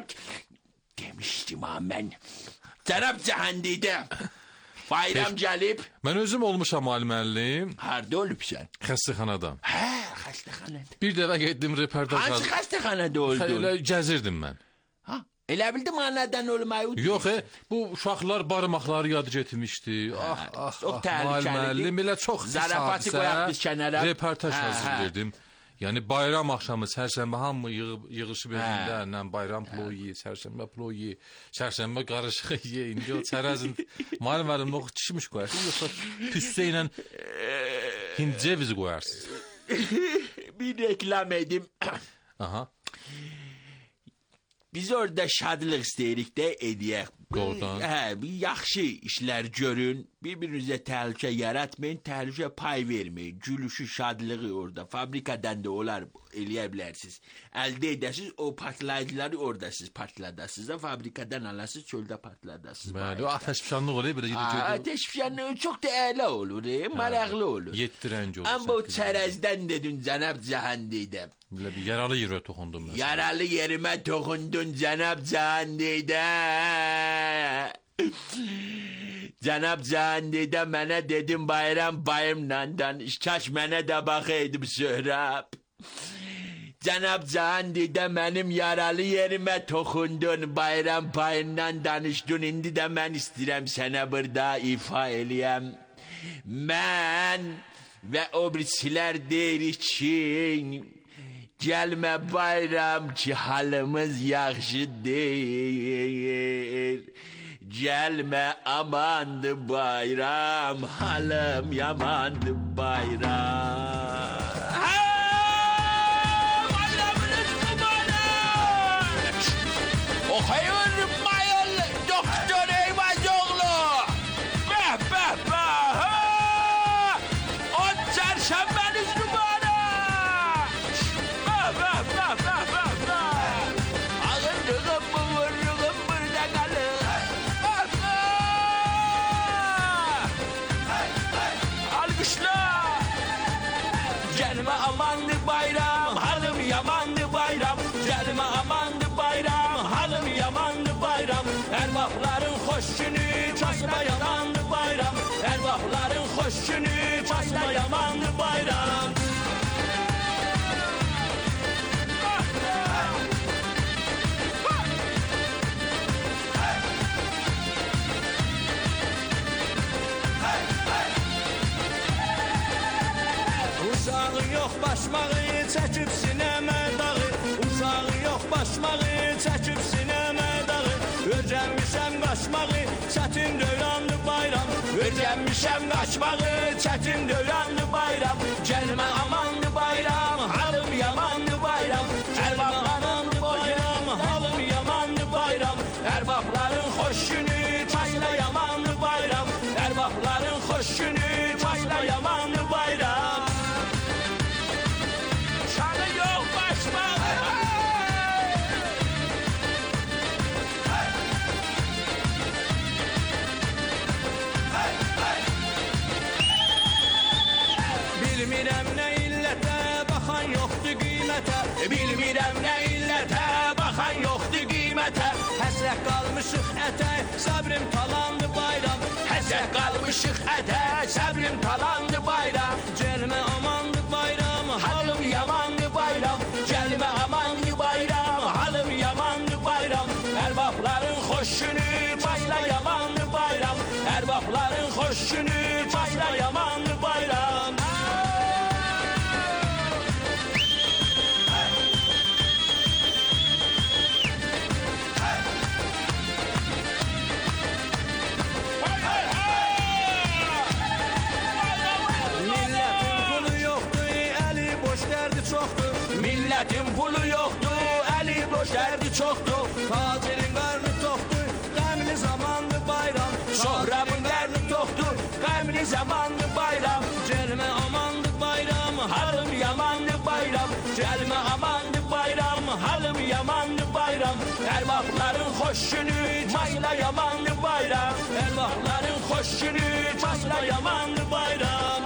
demişdim ha mən. Cənab Cəhannidə, bayram gəlib. Mən özüm olmuşam müəllim müəllim, Harda olubsan? xəstəxanada. Hə, xəstəxanada. Bir dəfə getdim reportaj. Hansı xəstəxanada Elə oldu? gəzirdim mən. Ha, Elə bildim anadan olmayı. Yox, e, bu uşaqlar barmaqları yadı getmişdi. Ah, ah, çox ah, təhlükəlidir. müəllim elə çox Zarafatı qoyaq biz kənara. Reportaj Hə, hə. hazırladım. Yəni bayram axşamı çərşənbə hamı yığıb yığışıb evində, bayram ployu, çərşənbə ployu, çərşənbə qarışıq ye. İndi o çərəzin müəllim müəllim o kişmiş qoyarsın, yoxsa püssə ilə Hind cevizi qoyarsınız. Bir reklam edim. Aha. Biz orada şadlıq istəyirik də edəyək. Doğrudan. Hə, bir yaxşı işlər görün. Bir-birinizə təhlükə yaratmayın, təhlükə pay verməyin. Gülüşü, şadlığı orada. Fabrikadan da olar eləyə bilərsiniz. Əldə edəsiniz, o patlayıcıları orada siz patladasınız da, fabrikadan alasınız, çöldə patladasınız. Bəli, o ateşfişanlıq olur, belə gidiyor. Ateşfişanlığı çox da əla olur, e, maraqlı olur. Yeddi rəngi olur. Amma o çərəzdən dedin, cənab Cahandeydə. Belə bir yaralı yerə toxundum mən. Yaralı yerimə toxundun, cənab Cahandeydə. Cənab Cahandeydə mənə dedim bayram bayımla danış, kaş mənə də baxaydım Söhrab. Cənab Cahandeydə mənim yaralı yerimə toxundun, bayram payından danışdın, indi də mən istəyirəm sənə burada ifa eləyəm. Mən və o birisilər deyirik ki, gəlmə bayram ki halımız yaxşı deyil. Gəlmə amandı bayram, halım yamandı bayram. Bayramınız mübarək! Oxuyur mayıl doktor Eyvazoğlu. Bəh, bəh, bəh! On çərşənbəniz mübarək! Bəh, bəh, bəh, bəh, bəh, bəh! Ağırlığım, buğurluğum burada qalır. Bəh, bəh! Alqışlar! Gəlmə amandı bayram, halım yamandı bayram. Gəlmə amandı bayram, halım yamandı bayram. Ərbabların xoş günü, çasma yamandı bayram. Ərbabların xoş günü, çasma yamandı bayram. Uzağı yox başmağı, çəkib sinəmə dağı. Uzağı yox başmağı, çəkib sinəmə dağı. Öyrənmişəm qaçmağı, çətin dövrandı bayram. Öyrənmişəm qaçmağı, çətin dövrandı bayram. Gəlmə amandı bayram, halım yamandı bayram. Gəlmə amandı bayram, halım yamandı bayram. Ərbabların xoş günü, çayla yamandı bayram. Ərbabların xoş günü, çayla yamandı bayram. Şanı yox başmağı. Bilmirəm nə illətə, baxan yoxdur qiymətə. Bilmirəm nə illətə, baxan yoxdur qiymətə. Həsrət qalmışıq ətə, səbrim talandı bayram. Həsrət qalmışıq ətə, səbrim talandı bayram. Gəlmə amandı bayram, halım yamandı bayram. Gəlmə amandı bayram, halım yamandı bayram. Ərbabların xoş günü, çayla yamandı bayram. Ərbabların xoş günü, çayla yamandı bayram. Milletin pulu yoxdur, əli boş dərdi çoxdur. Tacirin qarnı toxdur, qəmli zamandı bayram. Şohrabın qarnı toxdur, qəmli zamandı bayram. Gəlmə amandı bayram, halım yamandı bayram. Gəlmə amandı bayram, halım yamandı bayram. Ərbabların xoş günü, çayla yamandı bayram. Ərbabların xoş günü, çayla yamandı bayram.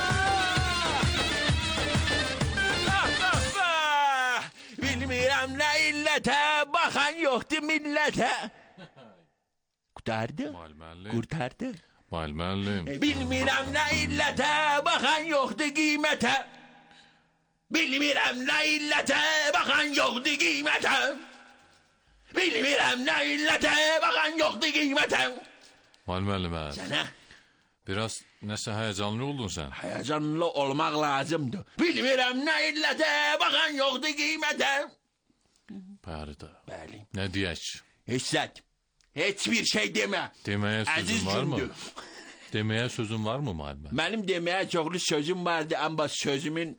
Bilmirəm nə illətə, baxan yoxdur millətə. Qurtardı? Qurtardı? Müəllim. Bilmirəm nə illətə, baxan yoxdur qiymətə. Bilmirəm nə illətə, baxan yoxdur qiymətə. Bilmirəm nə illətə, baxan yoxdur qiymətə. Müəllim, müəllim, hə. Sənə Biraz nəsə həyəcanlı oldun sən. həyəcanlı olmaq lazımdır. Bilmirəm nə illətə, baxan yoxdur qiymətə. Bəli də. Bəli. Nə deyək? Hissət, heç bir şey demə. Deməyə Əziz sözün var mı? gündür. Deməyə sözün var mı müəllim? Mənim deməyə çoxlu sözüm vardı, amma sözümün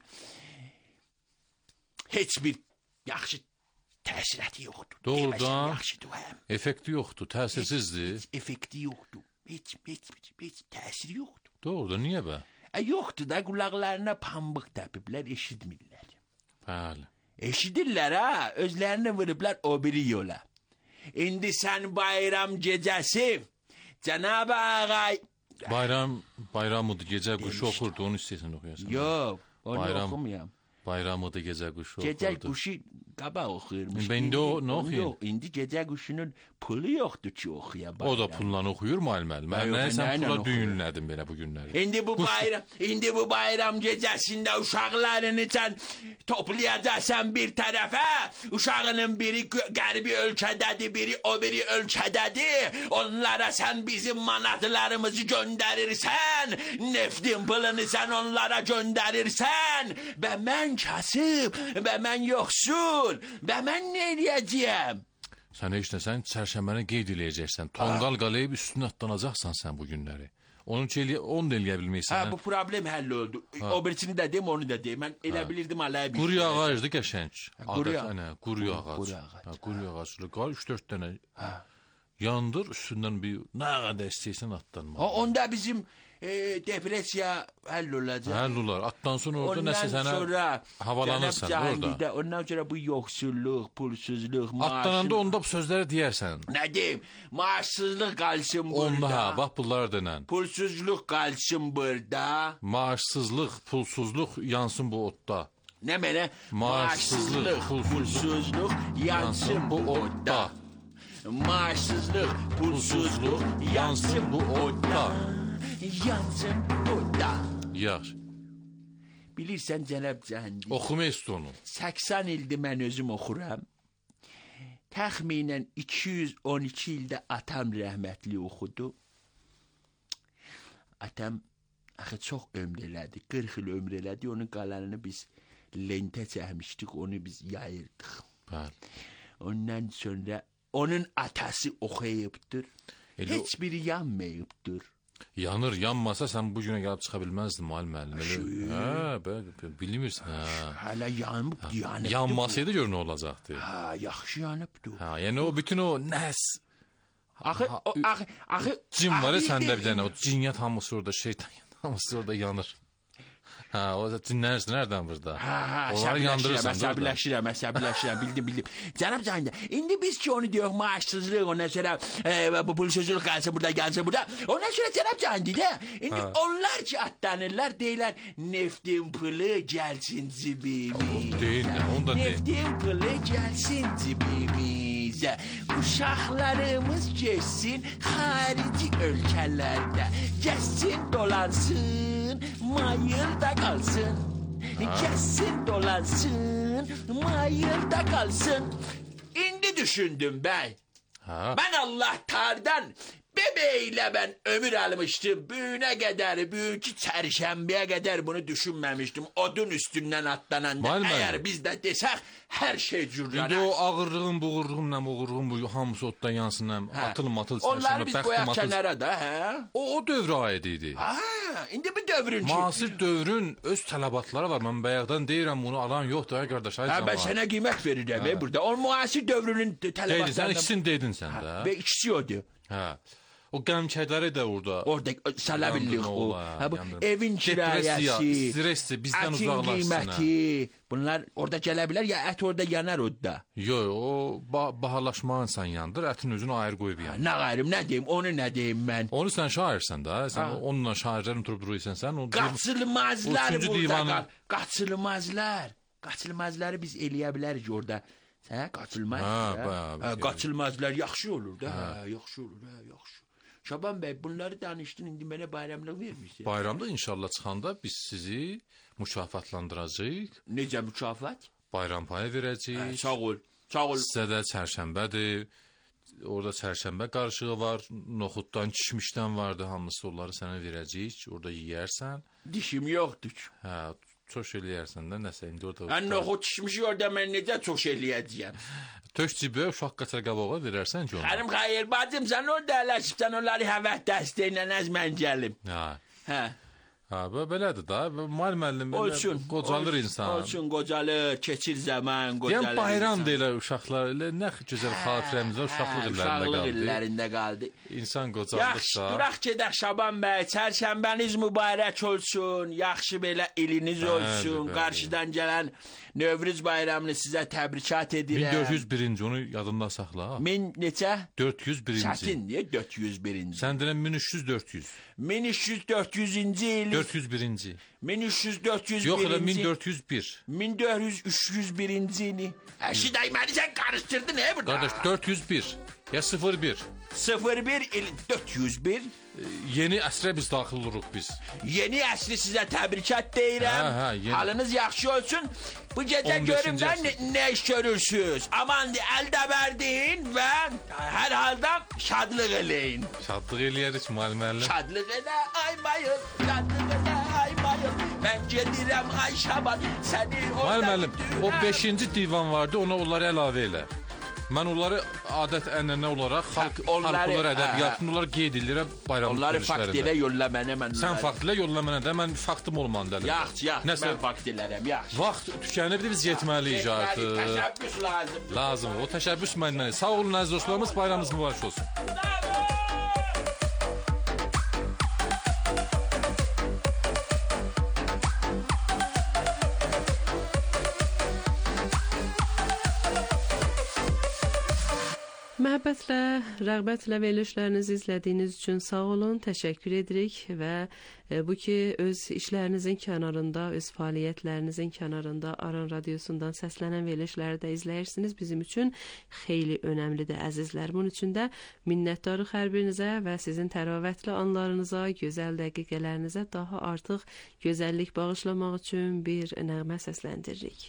heç bir yaxşı təsiratı yoxdur. Doğrudan Deməsəm yaxşıdır həm. effekti yoxdur, təsirsizdir. Heç effekti yoxdur. Heç, heç, heç, heç təsiri yoxdur. Doğrudan, niyə bə? E, yoxdur da, qulaqlarına pambıq təpiblər, eşitmirlər. Bəli. Eşidirlər ha, özlərini vurublar o biri yola. İndi sən bayram gecəsi, Cənab-ı Ağay... Bayram, bayramıdır, gecə quşu oxurdu, onu istəyirsən oxuyasan. Yox, onu Bayram. oxumuyam. Bayramıdır, gecə quşu oxurdu. Gecə quşu qabaq oxuyurmuş. Ben de o- ne onu oxuyayım? yox, İndi gecə quşunun pulu yoxdur ki oxuya bayram. O da pulla oxuyur müəllim. Mən Yox, nə mən sən nəylə pula oxuyuram? düyünlədim belə bu günləri. İndi bu bayram, indi bu bayram gecəsində uşaqlarını sən toplayacaqsan bir tərəfə. Uşağının biri gö- qərbi ölkədədir, biri o biri ölkədədir. Onlara sən bizim manatlarımızı göndərirsən, neftin pulunu sən onlara göndərirsən. Və mən kasıb, və mən yoxsul, və mən nə eləyəcəyəm? Sən heç nə, sən çərşənbəni qeyd eləyəcəksən. Tonqal qalıyıb üstünə atlanacaqsan sən bu günləri. Onu ki, eləyə- onu da eləyə Ha, bilməyəsən. bu problem həll oldu. O birisini də deyim, onu da deyim. Mən elə bilirdim alaya bir. Quru ağacdır qəşəng. quru Adət, yağ- Ana, quru ağac. quru ağac. Ha, quru ağaclı. Qal üç dörd dənə. Yandır üstündən bir nə qədər istəyirsən atlanma. O, onda bizim e, depresiya həll olacaq. Həll olar. Atdan sonra orada Ondan nəsə sənə sonra havalanırsan Cənab orada. Cahangirdə, ondan sonra bu yoxsulluq, pulsuzluq, Atlananda maaşsızlıq- onda bu sözləri deyərsən. Nə deyim? Maaşsızlıq qalsın burada. Onda ha, bax bunlar denən. Pulsuzluq qalsın burada. Maaşsızlıq, pulsuzluq yansın bu otda. Nə mənə? Maaşsızlıq, pulsuzluq yansın bu odda. Maaşsızlıq, pulsuzluq yansın bu odda. Yansın bu odda. Yaxşı. Bilirsən Cənab Cahangir, Oxuma ist onu. səksən ildir mən özüm oxuram. Təxminən iki yüz on iki ildə atam rəhmətli oxudu. Atam axı çox ömr elədi, qırx il ömr elədi. Onun qalanını biz lentə çəkmişdik, onu biz yayırdıq. Bəli. Ondan sonra onun atası oxuyubdur. Elə Heç biri yanmayıbdır. yanır, yanmasa sən bu günə gəlib çıxa bilməzdin müəllim müəllim. Elə- Hə, bəli, bilmirsən. Hə. Hələ yanıb, yanıb. Yanmasaydı gör nə olacaqdı. Ha, yaxşı yanıbdı. Ha, yəni o bütün o nəs Axı, o, axı, axı. cin var ya axı səndə deyil. bir dənə, o cinyət hamısı orada, şeytan hamısı orada yanır. Ha, o da cinlərsin nereden burada? Ha, ha, Onları yandırırsan. da orada. əsəbləşirəm, əsəbləşirəm, bildim, bildim. Cənab Cahangir, indi biz ki onu diyoruz, maaşsızlıq, ondan sonra e, bu pulsuzluq qalsa burada, gəlsə burada. Ondan sonra Cənab Cahangir də, indi Ha. onlar ki atlanırlar, deyirlər, neftin pulu gəlsin cibimizə. Deyil də, onu da deyil. Neftin pulu gəlsin cibimizə. Uşaqlarımız geçsin xarici ölkələrdə. Geçsin dolansın, mayılda qalsın. Geçsin dolansın, mayılda qalsın. İndi düşündüm bəy. Ha. Ben Allah tardan bebeğiyle ben ömür almıştım. Büyüne kadar, büyükü çarşambaya kadar bunu düşünmemiştim. Odun üstünden atlananda. Mal Eğer mənim. biz de desek her şey İndi cürrana. o ağırlığın, buğurluğunla, buğurluğun bu hamısı otdan yansın, həm Hə. atıl matıl Onları biz bəxti koyak matıl. kenara da. He? O, o dövrə aid idi. Ha, indi bir dövrün ki. Müasir dövrün öz tələbatları var. Mən bayaqdan deyirəm bunu alan yoxdur ay qardaş. Ay Ha, ben canavar. sana kıymet verirəm he, burada. O muasir dövrünün Deydin, sən tələbatlarından. ikisini dedin sən də. Ve ikisi oydu. Hə. O qəmkəkləri də orada. Orada salabillik Yandırma o. ola, Ha, bu yandırma. evin Depresiya, kirayəsi, stressi bizdən ətin uzaqlaşsın. hə. qiyməti. Bunlar orada gələ bilər ya ət orada yanar orada. Yo, o ba bahalaşmağın sən yandır, ətin özünü ayrı qoyub yan. Nə qayırım, nə deyim, onu nə deyim mən. Onu sən şairsən də, sən Ha. onunla şairlərin oturub durursan sən. O Qaçılmazlar o üçüncü burada divanın- qal. Qaçılmazlar. Qaçılmazları biz eləyə bilərik orada. Hə, qaçılmaz. Ha, hə? bayağı bir Ha, şey. qaçılmazlar yaxşı olur da. Hə, yaxşı olur, hə, yaxşı. Şaban bəy, bunları danışdın, indi mənə bayramlıq vermirsən. Bayramda inşallah çıxanda biz sizi mükafatlandıracağıq. Necə mükafat? Bayram payı verəcəyik. Hə, sağ ol. Sağ ol. Sizə də çərşənbədir. Orada çərşənbə qarışığı var. Noxuddan, kişmişdən vardı. Hamısı onları sənə verəcəyik. Orada yeyərsən. Dişim yoxdur. Hə, çox eləyərsən də nəsə indi orada. Mən noxud kişmişi orada mən necə çox eləyəcəyəm? Tök cibə uşaq qaçar qabağa verərsən ki onu. Xanım xeyir bacım sən orada ələşibsən onları həvət dəstəklə az mən gəlim. Hə. Hə. Ha, belədir da. Mal müəllim olsun, qocalır olsun, insan. Olsun, qocalır, keçir zaman, qocalır. Yəni bayram deyil uşaqlar, elə nə gözəl xatirəmiz var, uşaqlıq illərində qaldı. Uşaqlıq illərində qaldı. İnsan qocaldıqca. Yaxşı, duraq gedək Şaban bəy, çərşənbəniz mübarək olsun, yaxşı belə iliniz olsun. Qarşıdan gələn Növruz bayramını sizə təbrikat edirəm. min dörd yüz birinci onu yadında saxla. Min neçə? dörd yüz birinci. Çətin, niyə dörd yüz birinci? Sən deyən min üç yüz dörd yüz. min üç yüz dörd yüzüncü il. dörd yüz birinci. min üç yüz dörd yüz birinci. Yox, elə min dörd yüz bir. min dörd yüz üç yüz birinci ili. Əşi dayı, məni sən qarışdırdın, he burada? Qardaş, dörd yüz bir. Ya sıfır bir. sıfır bir il dörd yüz bir. Yeni əsrə biz daxil oluruq biz. Yeni əsri sizə təbrikat deyirəm. Hə, hə, yeni. Halınız yaxşı olsun. Bu gecə görüm mən nə, nə iş görürsünüz. Aman əldə verdiyin və hər halda şadlıq eləyin. Şadlıq eləyərik müəllim. Şadlıq elə ay mayıl, şadlıq elə ay mayıl. Mən gedirəm ay Şaban, səni orada... Müəllim, o beşinci divan vardı, ona onları əlavə elə. Mən onları adət ənənə olaraq xalq xalqlar ədəbiyyatında onları qeyd edirəm bayram onları fakt elə yolla mənə mən. Sən fakt elə yolla mənə də mən faktım olmalıdır. Yaxşı, yaxşı. Nəsə, mən fakt elərəm, yaxşı. Vaxt tükənibdi, biz getməliyik artıq. Təşəbbüs lazım. Lazım. O təşəbbüs məndən. Sağ olun əziz dostlarımız, bayramınız mübarək olsun. Məhəbbətlə, rəğbətlə verilişlərinizi izlədiyiniz üçün sağ olun, təşəkkür edirik və bu ki, öz işlərinizin kənarında, öz fəaliyyətlərinizin kənarında Aran Radiosundan səslənən verilişləri də izləyirsiniz. Bizim üçün xeyli önəmlidir, əzizlər. Bunun üçün də minnətdarıq hər birinizə və sizin təravətli anlarınıza, gözəl dəqiqələrinizə daha artıq gözəllik bağışlamaq üçün bir nəğmə səsləndiririk.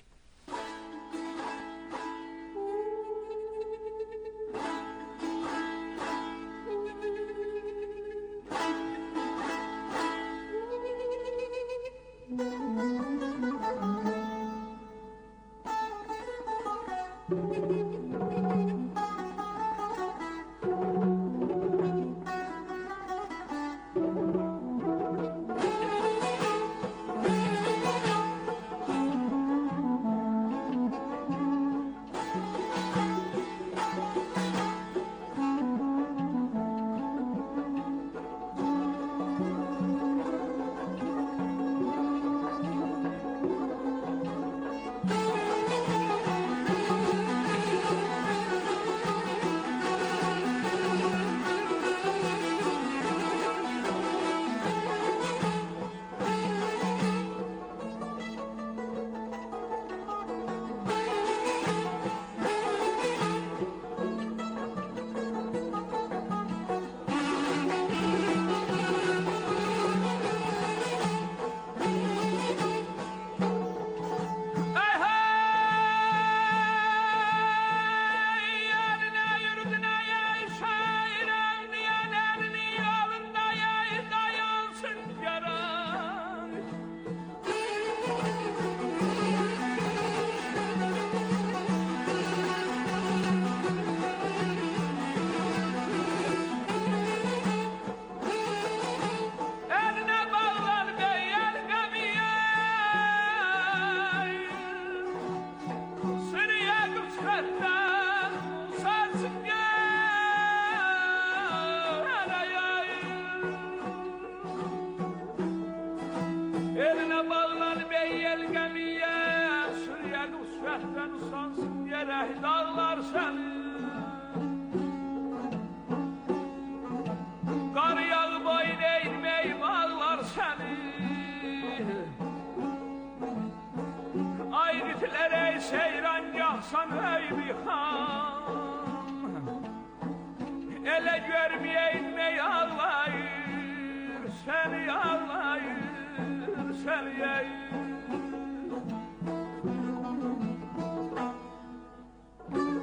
Seni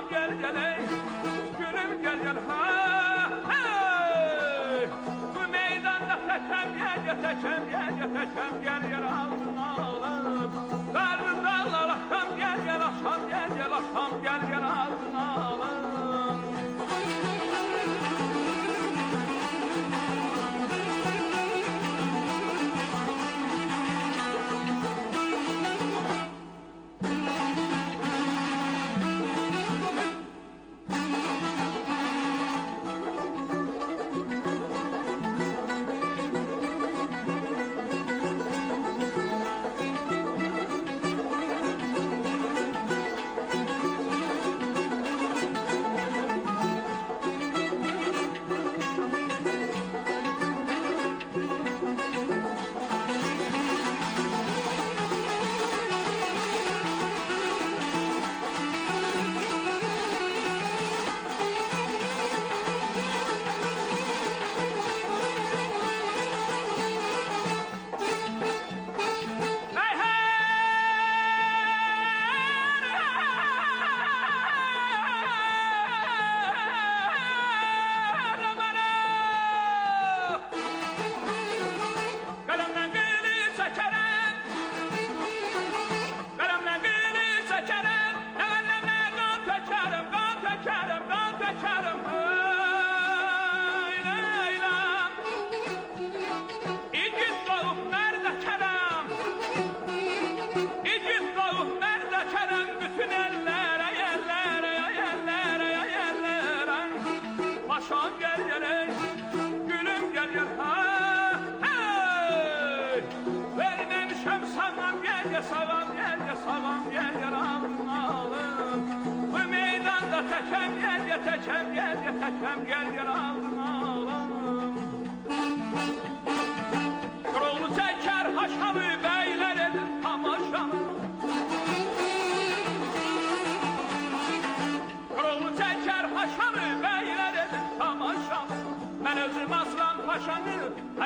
gel gel ey gülüm gel gel ha hey bu meydanda tekem gel gel tekem gel gel tekem gel gel ağzına ağlar darın dağlar akşam gel gel akşam gel gel akşam gel gel ağzına ağlar Sağam gel gel sağam gel gel ağzına bu meydanda tekem gel gel tekem gel gel tekem gel gel ağzına